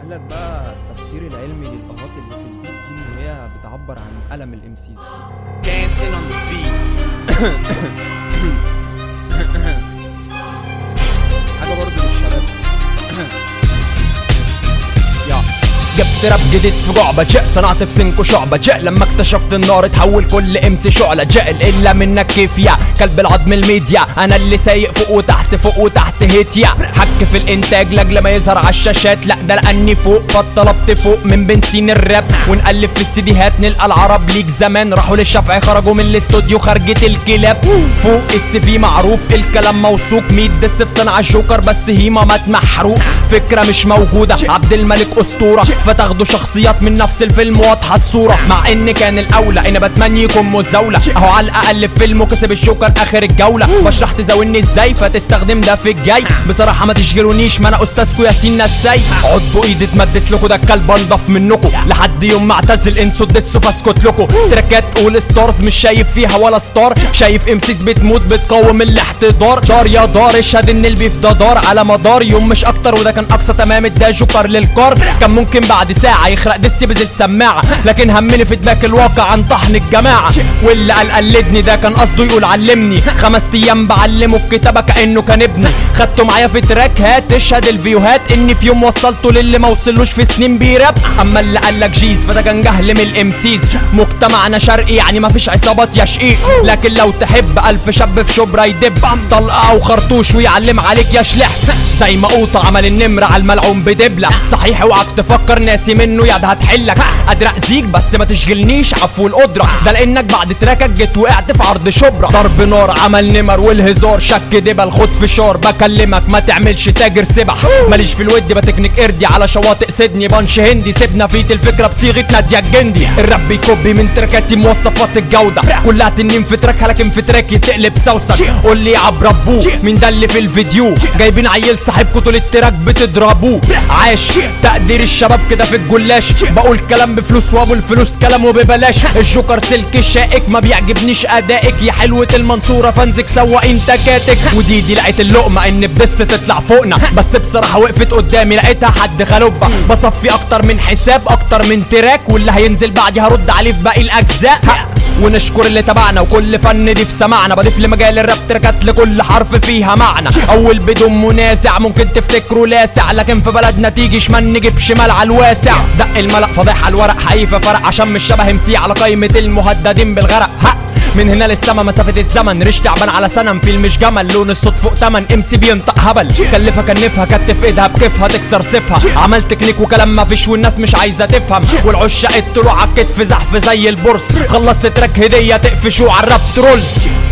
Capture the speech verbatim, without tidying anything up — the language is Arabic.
اقول لك بقى التفسير العلمي للاغات اللي في البيت دي ان هي بتعبر عن ألم الامسيز. Dancing on the beat. حاجه برضه للشباب. يا جبت راب جديد في جعبة جاء صنعت في سنكو شعبة جاء لما اكتشفت النار تحول كل امس شعلة جاء الا منك كيف يا كلب العظم الميديا انا اللي سايق فوق وتحت فوق وتحت هيتيا حك في الانتاج لاجل ما يظهر على الشاشات لا ده لاني فوق فطلبت فوق من بنسين الراب ونقلب في السيديهات نلقى العرب ليك زمان راحوا للشافعي خرجوا من الاستوديو خرجت الكلاب فوق السي في معروف الكلام موثوق ميت دس في صنع الجوكر بس هيما مات محروق فكرة مش موجودة عبد الملك اسطورة فتاخدوا شخصيات من نفس الفيلم واضحة الصورة مع ان كان الاولى انا بتمنى يكون مزاولة اهو على الاقل في فيلم كسب الجوكر اخر الجولة بشرح تزاولني ازاي فتستخدم ده في الجاي بصراحة ما تشغلونيش ما انا استاذكو ياسين نساي عضبوا ايدي اتمدت لكم ده الكلب انضف منكم لحد يوم ما اعتزل انسوا الدسوا فاسكت لكم تراكات اول ستارز مش شايف فيها ولا ستار شايف امسيس بتموت بتقاوم الاحتضار دار يا دار اشهد ان البيف ده دار على مدار يوم مش اكتر وده كان اقصى تمام ده جوكر للكار كان ممكن بعد ساعة يخرق دس بز السماعة لكن همني في دماغ الواقع عن طحن الجماعة واللي قال قلدني ده كان قصده يقول علمني خمس ايام بعلمه الكتابة كأنه كان ابني خدته معايا في تراك هات تشهد الفيوهات اني في يوم وصلته للي ما وصلوش في سنين بيراب اما اللي قالك جيز فده كان جهل من الامسيز مجتمعنا شرقي يعني مفيش عصابات يا شقيق لكن لو تحب الف شاب في شبرا يدب طلقه او خرطوش ويعلم عليك يا شلح زي ما قوطة عمل النمر على الملعون بدبلة صحيح اوعك تفكر ناسي منه يا ده هتحلك قادر اذيك بس ما تشغلنيش عفو القدرة ده لانك بعد تراكك جيت وقعت في عرض شبرا ضرب نار عمل نمر والهزار شك دبل خد فشار بكلمك ما تعملش تاجر سبح ماليش في الود بتكنيك اردي على شواطئ سيدني بانش هندي سيبنا فيت الفكرة بصيغة نادية الجندي الراب بيكوبي من تراكاتي مواصفات الجودة كلها تنين في تراكها لكن في تراكي تقلب سوسن قول لي عب ربوه مين ده اللي في الفيديو جايبين عيل صاحبكوا طول التراك بتضربوه عاش تقدير الشباب كده في الجلاش بقول كلام بفلوس وابو الفلوس كلامه ببلاش الجوكر سلك الشائك ما بيعجبنيش ادائك يا حلوة المنصورة فانزك سواقين تكاتك ودي دي لقيت اللقمة ان بدس تطلع فوقنا بس بصراحة وقفت قدامي لقيتها حد خلوبة بصفي اكتر من حساب اكتر من تراك واللي هينزل بعدي هرد عليه في باقي الاجزاء ونشكر اللي تبعنا وكل فن دي في سمعنا بضيف لمجال الراب تركات لكل حرف فيها معنى اول بدون منازع ممكن تفتكروا لاسع لكن في بلدنا تيجي شمال نجيب شمال على الواسع دق الملأ فضيحة الورق حقيقة فرق عشان مش شبه امسي على قايمة المهددين بالغرق حق من هنا للسما مسافة الزمن ريش تعبان على سنة في مش جمل لون الصوت فوق تمن امسي بينطق هبل كلفها كنفها كتف ايدها بكيفها تكسر سيفها عمل تكنيك وكلام مفيش والناس مش عايزة تفهم والعشاق الطلوع على الكتف زحف زي البورس خلصت تراك هدية تقفشوا على الراب ترولز